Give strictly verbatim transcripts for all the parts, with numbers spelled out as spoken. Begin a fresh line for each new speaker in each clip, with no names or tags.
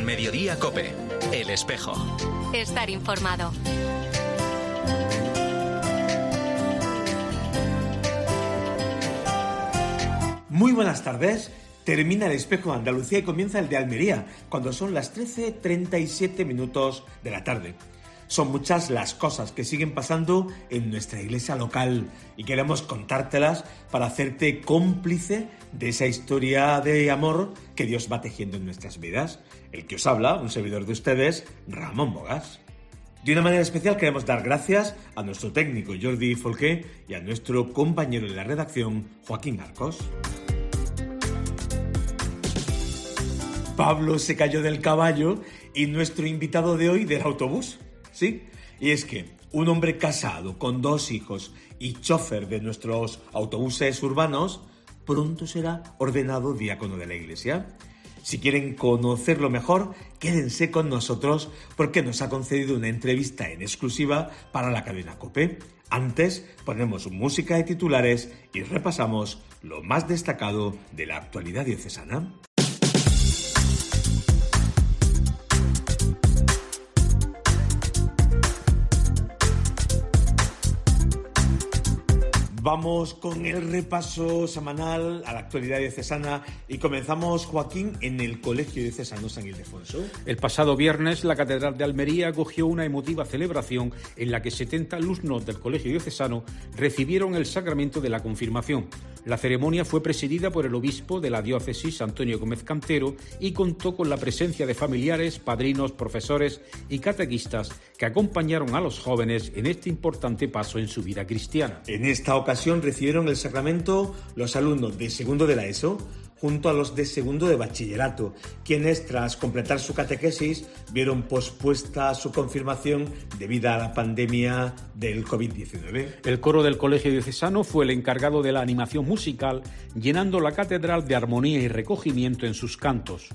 En Mediodía COPE, El Espejo.
Estar informado.
Muy buenas tardes. Termina El Espejo de Andalucía y comienza el de Almería, cuando son las trece treinta y siete minutos de la tarde. Son muchas las cosas que siguen pasando en nuestra iglesia local y queremos contártelas para hacerte cómplice de esa historia de amor que Dios va tejiendo en nuestras vidas. El que os habla, un servidor de ustedes, Ramón Bogas. De una manera especial queremos dar gracias a nuestro técnico Jordi Folqué y a nuestro compañero de la redacción, Joaquín Arcos. Pablo se cayó del caballo y nuestro invitado de hoy del autobús. ¿Sí? Y es que un hombre casado con dos hijos y chofer de nuestros autobuses urbanos pronto será ordenado diácono de la iglesia. Si quieren conocerlo mejor, quédense con nosotros porque nos ha concedido una entrevista en exclusiva para la cadena COPE. Antes ponemos música de titulares y repasamos lo más destacado de la actualidad diocesana. Vamos con el repaso semanal a la actualidad diocesana y comenzamos, Joaquín, en el Colegio Diocesano San Ildefonso.
El pasado viernes, la Catedral de Almería acogió una emotiva celebración en la que setenta alumnos del Colegio Diocesano recibieron el sacramento de la confirmación. La ceremonia fue presidida por el obispo de la diócesis, Antonio Gómez Cantero, y contó con la presencia de familiares, padrinos, profesores y catequistas que acompañaron a los jóvenes en este importante paso en su vida cristiana.
En esta ocasión recibieron el sacramento los alumnos de segundo de la ESO junto a los de segundo de bachillerato, quienes tras completar su catequesis vieron pospuesta su confirmación debido a la pandemia del covid diecinueve.
El coro del Colegio Diocesano fue el encargado de la animación musical, llenando la catedral de armonía y recogimiento en sus cantos.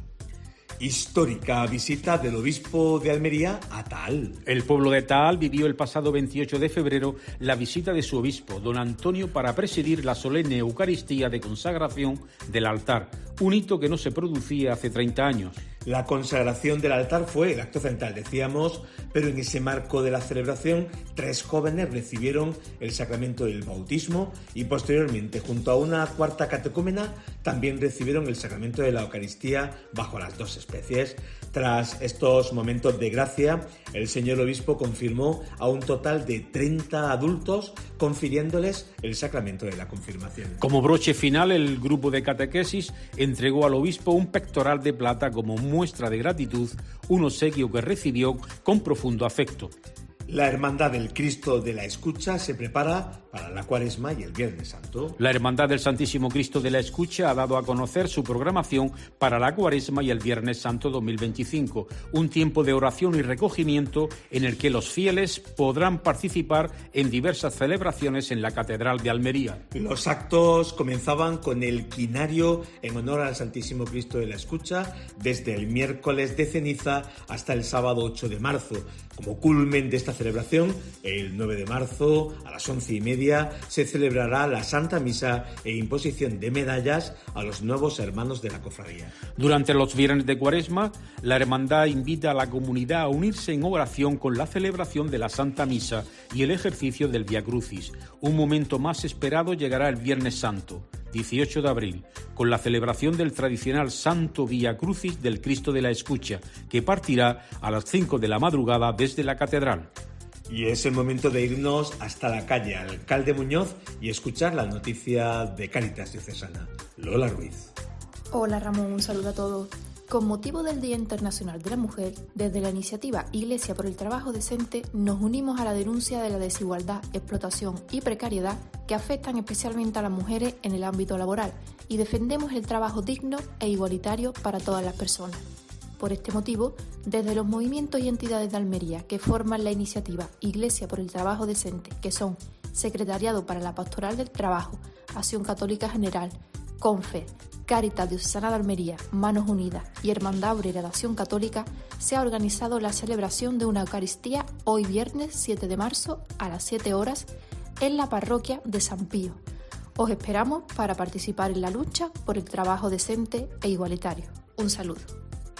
Histórica visita del obispo de Almería a Taal.
El pueblo de Taal vivió el pasado veintiocho de febrero la visita de su obispo, don Antonio, para presidir la solemne Eucaristía de consagración del altar, un hito que no se producía hace treinta años.
La consagración del altar fue el acto central, decíamos, pero en ese marco de la celebración, tres jóvenes recibieron el sacramento del bautismo y posteriormente, junto a una cuarta catecúmena, también recibieron el sacramento de la Eucaristía bajo las dos especies. Tras estos momentos de gracia, el señor obispo confirmó a un total de treinta adultos, confiriéndoles el sacramento de la confirmación.
Como broche final, el grupo de catequesis entregó al obispo un pectoral de plata como muestra de gratitud, un obsequio que recibió con profundo afecto.
La Hermandad del Cristo de la Escucha se prepara para la Cuaresma y el Viernes Santo.
La Hermandad del Santísimo Cristo de la Escucha ha dado a conocer su programación para la Cuaresma y el Viernes Santo dos mil veinticinco, un tiempo de oración y recogimiento en el que los fieles podrán participar en diversas celebraciones en la Catedral de Almería.
Los actos comenzaban con el quinario en honor al Santísimo Cristo de la Escucha desde el miércoles de ceniza hasta el sábado ocho de marzo. Como culmen de esta celebración, el nueve de marzo a las once y media se celebrará la Santa Misa e imposición de medallas a los nuevos hermanos de la cofradía.
Durante los viernes de Cuaresma, la Hermandad invita a la comunidad a unirse en oración con la celebración de la Santa Misa y el ejercicio del Vía Crucis. Un momento más esperado llegará el Viernes Santo, dieciocho de abril, con la celebración del tradicional Santo Vía Crucis del Cristo de la Escucha, que partirá a las cinco de la madrugada desde la catedral.
Y es el momento de irnos hasta la calle Alcalde Muñoz y escuchar la noticia de Cáritas Diocesana. Lola Ruiz.
Hola Ramón, un saludo a todos. Con motivo del Día Internacional de la Mujer, desde la iniciativa Iglesia por el Trabajo Decente nos unimos a la denuncia de la desigualdad, explotación y precariedad que afectan especialmente a las mujeres en el ámbito laboral y defendemos el trabajo digno e igualitario para todas las personas. Por este motivo, desde los movimientos y entidades de Almería que forman la iniciativa Iglesia por el Trabajo Decente, que son Secretariado para la Pastoral del Trabajo, Acción Católica General, CONFED, Cáritas Diocesana de Almería, Manos Unidas y Hermandad Obrera de Acción Católica, se ha organizado la celebración de una Eucaristía hoy viernes siete de marzo a las siete horas en la parroquia de San Pío. Os esperamos para participar en la lucha por el trabajo decente e igualitario. Un saludo.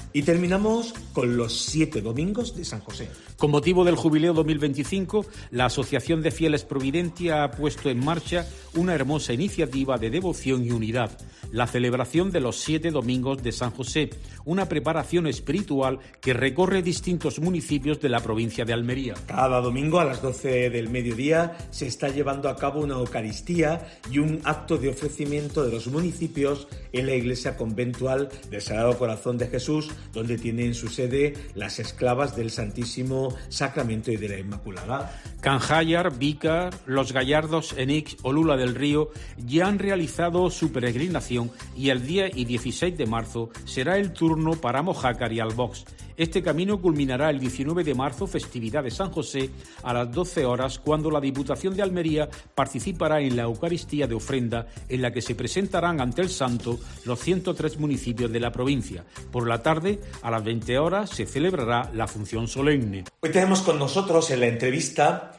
Y terminamos con los siete domingos de San José.
Con motivo del Jubileo dos mil veinticinco, la Asociación de Fieles Providentia ha puesto en marcha una hermosa iniciativa de devoción y unidad, la celebración de los siete domingos de San José, una preparación espiritual que recorre distintos municipios de la provincia de Almería.
Cada domingo a las doce del mediodía se está llevando a cabo una Eucaristía y un acto de ofrecimiento de los municipios en la iglesia conventual del Sagrado Corazón de Jesús, donde tienen su sede las esclavas del Santísimo Sacramento y de la Inmaculada.
Canjayar, Vícar, Los Gallardos, Enix o Lula del Río ya han realizado su peregrinación y el día y dieciséis de marzo será el turno para Mojácar y Albox. Este camino culminará el diecinueve de marzo, festividad de San José, a las doce horas, cuando la Diputación de Almería participará en la Eucaristía de ofrenda, en la que se presentarán ante el santo los ciento tres municipios de la provincia. Por la tarde, a las veinte horas, se celebrará la función solemne.
Hoy tenemos con nosotros en la entrevista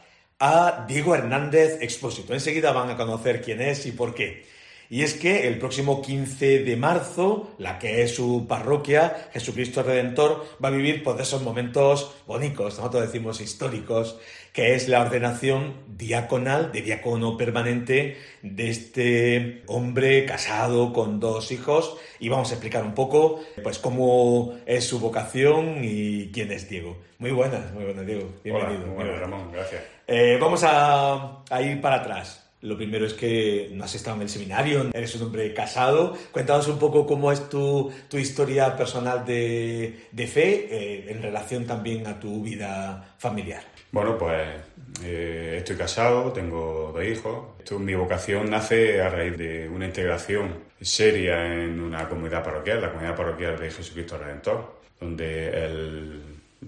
a Diego Hernández Expósito. Enseguida van a conocer quién es y por qué. Y es que el próximo quince de marzo, la que es su parroquia, Jesucristo Redentor, va a vivir pues, de esos momentos bonitos, nosotros decimos históricos, que es la ordenación diaconal, de diácono permanente, de este hombre casado con dos hijos. Y vamos a explicar un poco pues cómo es su vocación y quién es Diego. Muy buenas, muy buenas, Diego. Bienvenido.
Hola, muy buenas, Ramón, gracias.
Eh, vamos a, a ir para atrás. Lo primero es que no has estado en el seminario, eres un hombre casado. Cuéntanos un poco cómo es tu, tu historia personal de, de fe eh, en relación también a tu vida familiar.
Bueno, pues eh, estoy casado, tengo dos hijos. Esto, mi vocación nace a raíz de una integración seria en una comunidad parroquial, la comunidad parroquial de Jesucristo Redentor, donde el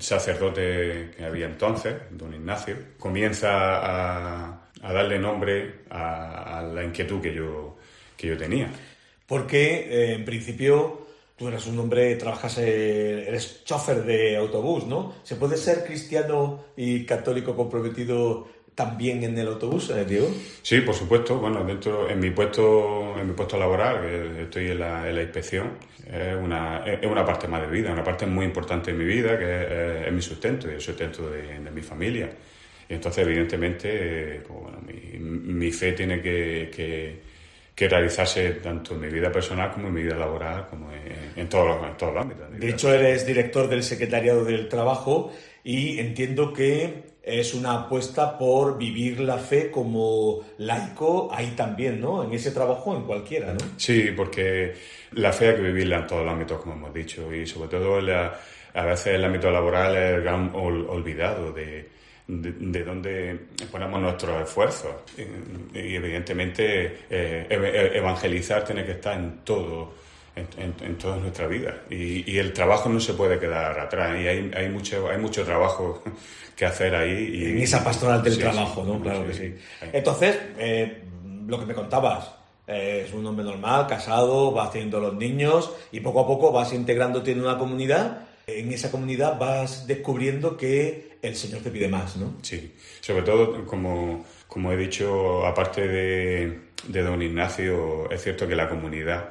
sacerdote que había entonces, don Ignacio, comienza a... a darle nombre a, a la inquietud que yo, que yo tenía.
Porque, eh, en principio, tú eres un hombre, trabajas, eh, eres chofer de autobús, ¿no? ¿Se puede ser cristiano y católico comprometido también en el autobús, eh, Diego?
Sí, por supuesto. Bueno, dentro en mi puesto en mi puesto laboral, que estoy en la, en la inspección, es una, es una parte más de vida, una parte muy importante de mi vida, que es, es mi sustento y el sustento de, de mi familia. Y entonces, evidentemente, pues bueno, mi, mi fe tiene que, que, que realizarse tanto en mi vida personal como en mi vida laboral, como en, en, todos, los, en todos los ámbitos.
De hecho, eres director del Secretariado del Trabajo y entiendo que es una apuesta por vivir la fe como laico ahí también, ¿no? En ese trabajo, en cualquiera, ¿no?
Sí, porque la fe hay que vivirla en todos los ámbitos, como hemos dicho, y sobre todo en la, a veces el ámbito laboral es el gran ol, olvidado de... De, de dónde ponemos nuestros esfuerzos y, y evidentemente eh, evangelizar tiene que estar en todo en, en, en toda nuestra vida y, y el trabajo no se puede quedar atrás y hay, hay mucho hay mucho trabajo que hacer ahí y,
en esa pastoral del
sí,
trabajo,
sí,
¿no? Claro
sí,
que sí.
sí.
Entonces, eh, lo que me contabas, eh, es un hombre normal, casado, vas teniendo los niños y poco a poco vas integrándote en una comunidad. En esa comunidad vas descubriendo que el Señor te pide más, ¿no?
Sí, sobre todo, como, como he dicho, aparte de, de don Ignacio, es cierto que la comunidad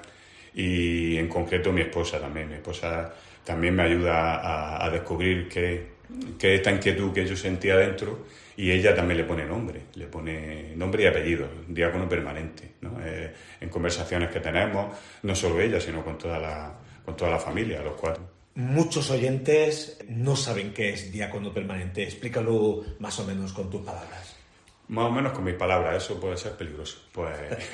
y en concreto mi esposa también, mi esposa también me ayuda a, a descubrir que, que esta inquietud que yo sentía dentro y ella también le pone nombre, le pone nombre y apellido, diácono permanente, ¿no? Eh, en conversaciones que tenemos, no solo ella, sino con toda la, con toda la familia, los cuatro.
Muchos oyentes no saben qué es diácono permanente. Explícalo más o menos con tus palabras.
Más o menos con mis palabras, eso puede ser peligroso. Pues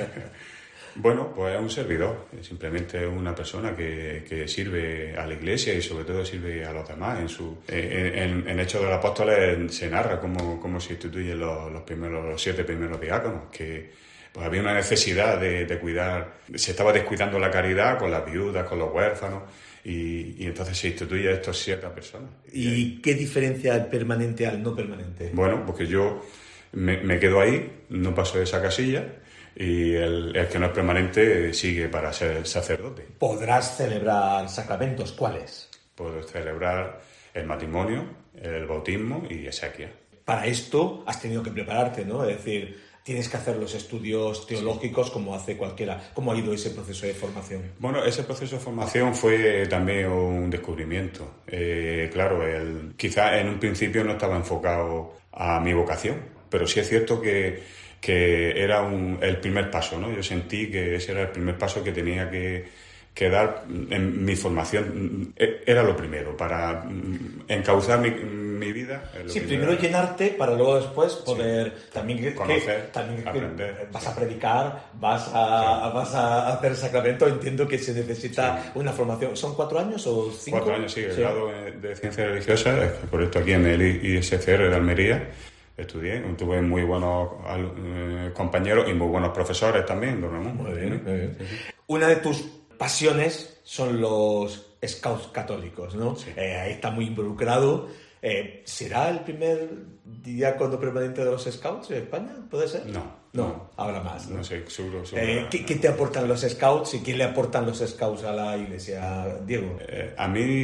bueno, pues es un servidor, es simplemente una persona que, que sirve a la Iglesia y sobre todo sirve a los demás. En su en, en, en Hechos de los Apóstoles se narra cómo, cómo se instituyen los, los primeros, los siete primeros diáconos, que pues había una necesidad de, de cuidar, se estaba descuidando la caridad con las viudas, con los huérfanos. Y, y entonces se instituye a estos siete personas.
¿Y, ¿Y qué diferencia el permanente al no permanente?
Bueno, porque yo me, me quedo ahí, no paso de esa casilla, y el, el que no es permanente sigue para ser sacerdote.
¿Podrás celebrar sacramentos? ¿Cuáles?
Puedo celebrar el matrimonio, el bautismo y exequias.
Para esto has tenido que prepararte, ¿no? Es decir, tienes que hacer los estudios teológicos como hace cualquiera. ¿Cómo ha ido ese proceso de formación?
Bueno, ese proceso de formación fue también un descubrimiento. Eh, claro, el, quizá en un principio no estaba enfocado a mi vocación, pero sí es cierto que, que era un, el primer paso, ¿no? Yo sentí que ese era el primer paso que tenía que que dar en mi formación era lo primero, para encauzar mi, mi vida.
Sí, primero era llenarte para luego después poder sí. también que,
conocer,
que, también
aprender.
Que vas sí. a predicar, vas a,
sí.
vas a hacer sacramento, entiendo que se necesita sí. una formación. ¿Son cuatro años o cinco?
Cuatro años, sí, el sí. grado de Ciencias Religiosas, por esto aquí en el I S C R de Almería. Estudié, tuve muy buenos eh, compañeros y muy buenos profesores también, don Ramón.
Muy bien, muy bien. Una de tus pasiones son los scouts católicos, ¿no? Sí. Eh, ahí está muy involucrado. Eh, ¿Será el primer diácono permanente de los scouts en España? ¿Puede ser?
No.
No,
no
habrá más.
No, no sé, seguro. seguro
eh, ¿qué, ¿Qué te aportan los scouts y quién le aportan los scouts a la iglesia, Diego?
Eh, a mí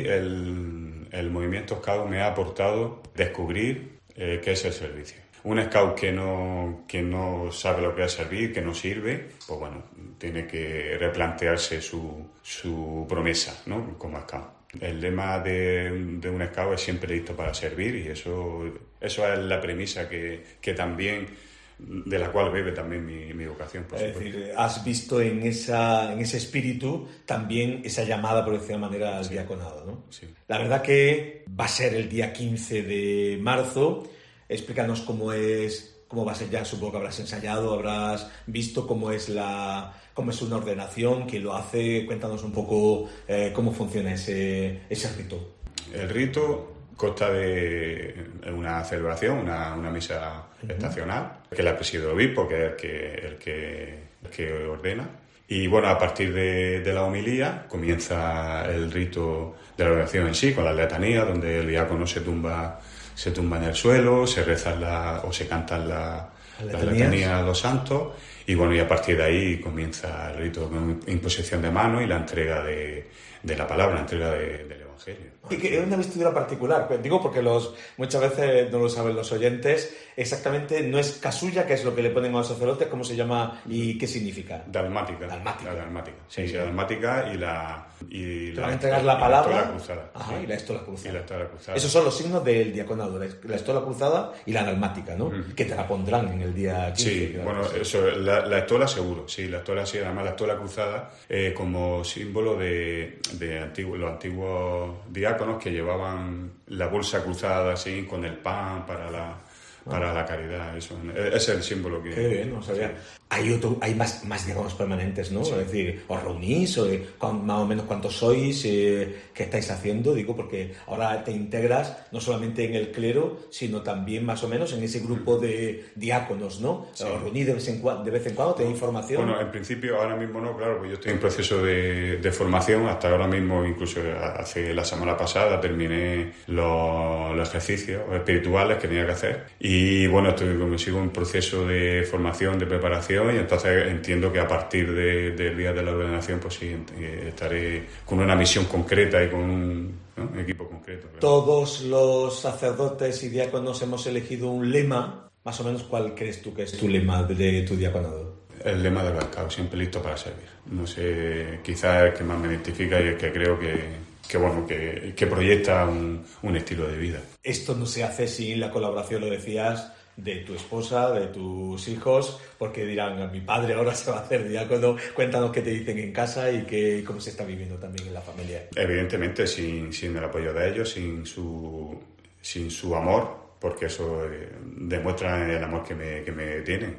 el, el movimiento scout me ha aportado descubrir eh, qué es el servicio. Un scout que no, que no sabe lo que es servir, que no sirve, pues bueno, tiene que replantearse su, su promesa, ¿no? Como scout. El lema de, de un scout es siempre listo para servir y eso, eso es la premisa que, que también, de la cual bebe también mi, mi vocación, por
es
supuesto.
decir, has visto en, esa, en ese espíritu también esa llamada, por decir de manera, al sí. diaconado, ¿no?
Sí. La
verdad que va a ser el día quince de marzo. Explícanos cómo es, cómo va a ser ya, supongo que habrás ensayado, habrás visto cómo es la, cómo es una ordenación, quién lo hace, cuéntanos un poco eh, cómo funciona ese, ese rito.
El rito consta de una celebración, una, una misa uh-huh. estacional, que la preside el obispo, que es el que, el que, el que ordena. Y bueno, a partir de, de la homilía comienza el rito de la oración en sí, con la letanía, donde el diácono se tumba se tumba en el suelo, se rezan la, o se cantan la, las letanías a los santos y bueno, y a partir de ahí comienza el rito con imposición de mano y la entrega de, de la palabra, la entrega de, del Evangelio.
Y que es una vestidura particular, digo porque los muchas veces no lo saben los oyentes, exactamente no es casulla, que es lo que le ponen a los sacerdotes, ¿cómo se llama y qué significa?
Dalmática.
Dalmática.
La dalmática. Sí, sí, dalmática y la... Y
Te van a entregar la palabra.
La estola cruzada.
Ajá,
sí.
y la estola cruzada.
Y la estola cruzada.
Esos son los signos del diaconado, la estola cruzada y la dalmática, ¿no? Uh-huh. Que te la pondrán en el día quince.
Sí, bueno, eso, la, la estola seguro, sí, la estola sí, además la estola cruzada eh, como símbolo de, de antiguo, los antiguos diáconos que llevaban la bolsa cruzada así con el pan para la para la caridad, eso ese es el símbolo que...
Qué bien, no sabía. Sí. Hay otro, hay más, más diáconos permanentes, ¿no? Sí. Es decir, ¿os reunís? O, con, más o menos cuántos sois? Eh, ¿Qué estáis haciendo? Digo, porque ahora te integras no solamente en el clero, sino también más o menos en ese grupo de diáconos, ¿no? Sí. ¿Os reunís de vez en cuando? ¿De vez en cuando tenéis información?
Bueno, en principio ahora mismo no, claro, porque yo estoy en proceso de, de formación. Hasta ahora mismo, incluso hace la semana pasada, terminé los, los ejercicios espirituales que tenía que hacer. Y bueno, estoy, como sigo en proceso de formación, de preparación, y entonces entiendo que a partir de, del día de la ordenación pues sí, estaré con una misión concreta y con un, ¿no? un equipo concreto. Claro.
Todos los sacerdotes y diáconos hemos elegido un lema. Más o menos, ¿cuál crees tú que es tu lema de tu diaconado?
El lema del Balcao, siempre listo para servir. No sé, quizás es el que más me identifica y el que creo que, que, bueno, que, que proyecta un, un estilo de vida.
Esto no se hace sin la colaboración, lo decías, de tu esposa, de tus hijos, porque dirán, mi padre ahora se va a hacer diácono. Cuéntanos qué te dicen en casa y qué, cómo se está viviendo también en la familia.
Evidentemente, sin, sin el apoyo de ellos, sin su, sin su amor, porque eso eh, demuestra el amor que me, que me tienen,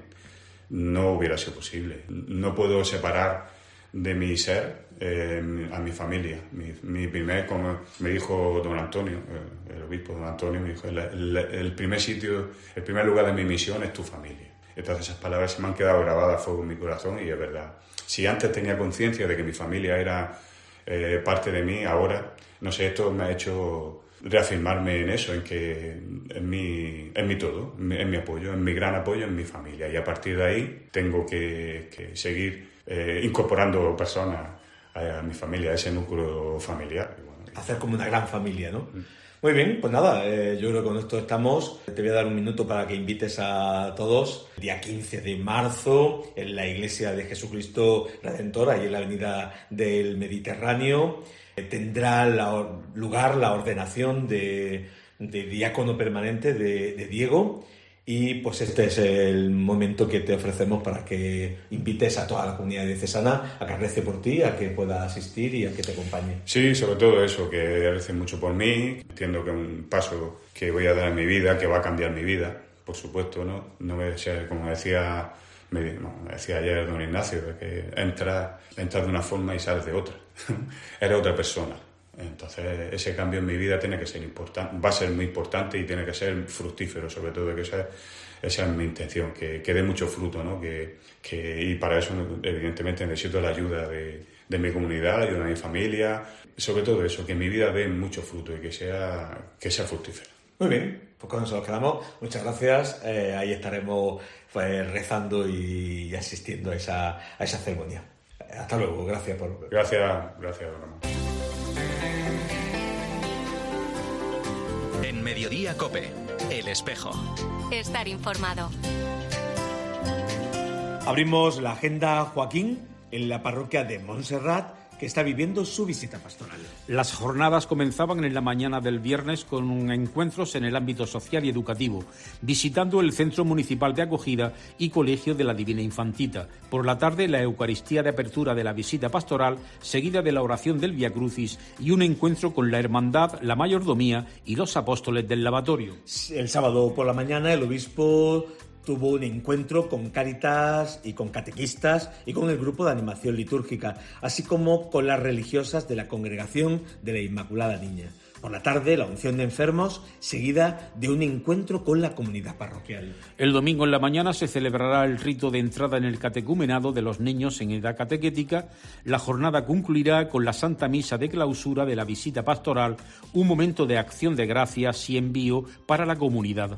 no hubiera sido posible. No puedo separar de mi ser eh, a mi familia. Mi, mi primer, como me dijo don Antonio, eh, el obispo don Antonio, me dijo, el, el, el primer sitio, el primer lugar de mi misión es tu familia. Entonces esas palabras se me han quedado grabadas a fuego en mi corazón y es verdad. Si antes tenía conciencia de que mi familia era eh, parte de mí, ahora, no sé, esto me ha hecho reafirmarme en eso, en que en mi, en mi todo, en mi apoyo, en mi gran apoyo en mi familia. Y a partir de ahí tengo que, que seguir eh, incorporando personas a, a mi familia, a ese núcleo familiar. Y bueno,
hacer como una gran familia, ¿no? Mm. Muy bien, pues nada, eh, yo creo que con esto estamos. Te voy a dar un minuto para que invites a todos. El día quince de marzo, en la Iglesia de Jesucristo Redentor, ahí en la Avenida del Mediterráneo, eh, tendrá la, lugar la ordenación de, de diácono permanente de, de Diego. Y pues este es el momento que te ofrecemos para que invites a toda la comunidad diocesana a que rece por ti, a que pueda asistir y a que te acompañe.
Sí, sobre todo eso, que recen mucho por mí. Entiendo que es un paso que voy a dar en mi vida, que va a cambiar mi vida, por supuesto, ¿no? No voy a ser, como decía, me, no, me decía ayer don Ignacio, que entras, entras de una forma y sales de otra. Eres otra persona. Entonces ese cambio en mi vida tiene que ser importante, va a ser muy importante y tiene que ser fructífero, sobre todo, que esa, esa es mi intención, que, que dé mucho fruto, ¿no? Que, que, y para eso evidentemente necesito la ayuda de, de mi comunidad, la ayuda de mi familia, sobre todo eso, que mi vida dé mucho fruto y que sea, que sea fructífero.
Muy bien, pues con eso nos quedamos. Muchas gracias, eh, ahí estaremos pues, rezando y asistiendo a esa, a esa ceremonia. Hasta luego, gracias por...
Gracias, gracias, Ramón.
En Mediodía COPE, El Espejo.
Estar informado.
Abrimos la agenda, Joaquín, en la parroquia de Montserrat, que está viviendo su visita pastoral.
Las jornadas comenzaban en la mañana del viernes con encuentros en el ámbito social y educativo, visitando el Centro Municipal de Acogida y Colegio de la Divina Infantita. Por la tarde, la Eucaristía de apertura de la visita pastoral, seguida de la oración del Vía Crucis y un encuentro con la Hermandad, la Mayordomía y los apóstoles del lavatorio.
El sábado por la mañana, el obispo tuvo un encuentro con Cáritas y con catequistas y con el grupo de animación litúrgica, así como con las religiosas de la Congregación de la Inmaculada Niña. Por la tarde, la unción de enfermos, seguida de un encuentro con la comunidad parroquial.
El domingo en la mañana se celebrará el rito de entrada en el catecumenado de los niños en edad catequética. La jornada concluirá con la Santa Misa de clausura de la visita pastoral, un momento de acción de gracias y envío para la comunidad.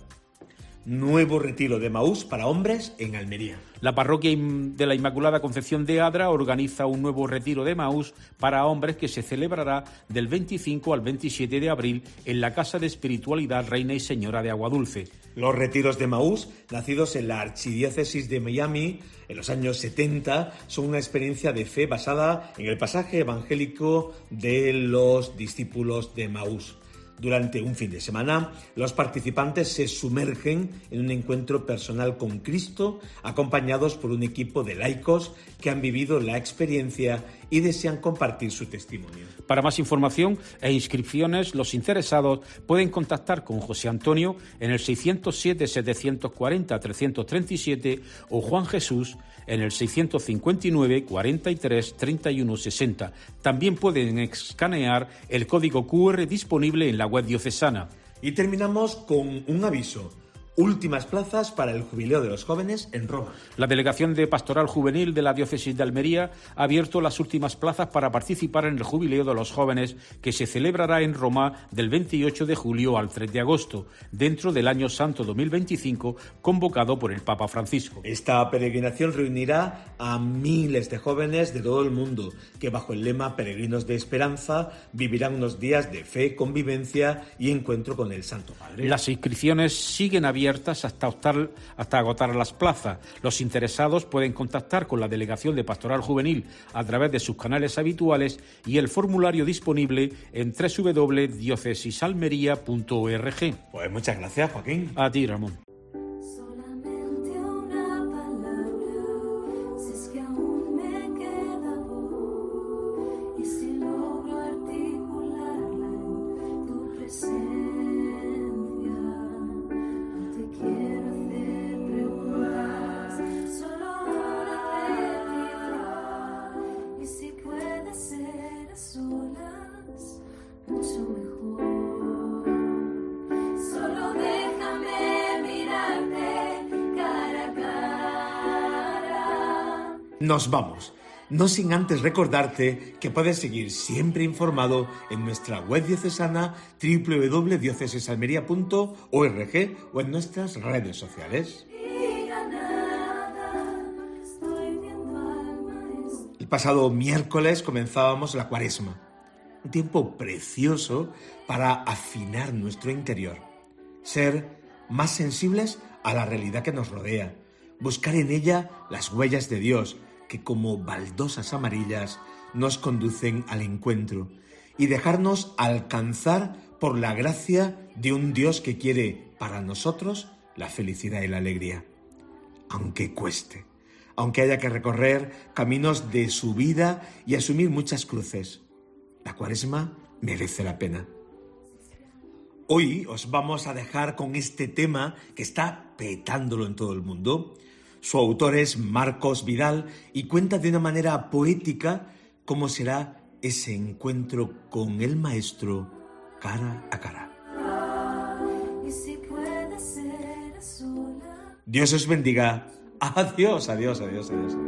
Nuevo retiro de Emaús para hombres en Almería.
La parroquia de la Inmaculada Concepción de Adra organiza un nuevo retiro de Emaús para hombres que se celebrará del veinticinco al veintisiete de abril en la Casa de Espiritualidad Reina y Señora de Aguadulce.
Los retiros de Emaús, nacidos en la Archidiócesis de Miami en los años setenta, son una experiencia de fe basada en el pasaje evangélico de los discípulos de Emaús. Durante un fin de semana, los participantes se sumergen en un encuentro personal con Cristo, acompañados por un equipo de laicos que han vivido la experiencia y desean compartir su testimonio.
Para más información e inscripciones, los interesados pueden contactar con José Antonio en el seiscientos siete, setecientos cuarenta, trescientos treinta y siete o Juan Jesús en el seiscientos cincuenta y nueve, cuarenta y tres, treinta y uno, sesenta. También pueden escanear el código cu erre disponible en la web diocesana.
Y terminamos con un aviso. Últimas plazas para el Jubileo de los Jóvenes en Roma.
La Delegación de Pastoral Juvenil de la Diócesis de Almería ha abierto las últimas plazas para participar en el Jubileo de los Jóvenes, que se celebrará en Roma del veintiocho de julio al tres de agosto, dentro del Año Santo dos mil veinticinco, convocado por el Papa Francisco.
Esta peregrinación reunirá a miles de jóvenes de todo el mundo, que bajo el lema Peregrinos de Esperanza vivirán unos días de fe, convivencia y encuentro con el Santo Padre.
Las inscripciones siguen abiertas hasta, optar, hasta agotar las plazas. Los interesados pueden contactar con la Delegación de Pastoral Juvenil a través de sus canales habituales y el formulario disponible en doble u doble u doble u punto diócesis almería punto org.
Pues muchas gracias, Joaquín.
A ti, Ramón.
Nos vamos, no sin antes recordarte que puedes seguir siempre informado en nuestra web diocesana doble u doble u doble u punto diócesis almería punto org o en nuestras redes sociales. El pasado miércoles comenzábamos la Cuaresma. un tiempo precioso para afinar nuestro interior, ser más sensibles a la realidad que nos rodea, buscar en ella las huellas de Dios que como baldosas amarillas nos conducen al encuentro y dejarnos alcanzar por la gracia de un Dios que quiere para nosotros la felicidad y la alegría, aunque cueste, aunque haya que recorrer caminos de subida y asumir muchas cruces. La Cuaresma merece la pena. Hoy os vamos a dejar con este tema que está petándolo en todo el mundo. Su autor es Marcos Vidal y cuenta de una manera poética cómo será ese encuentro con el Maestro cara a cara. Dios os bendiga. Adiós, adiós, adiós, adiós.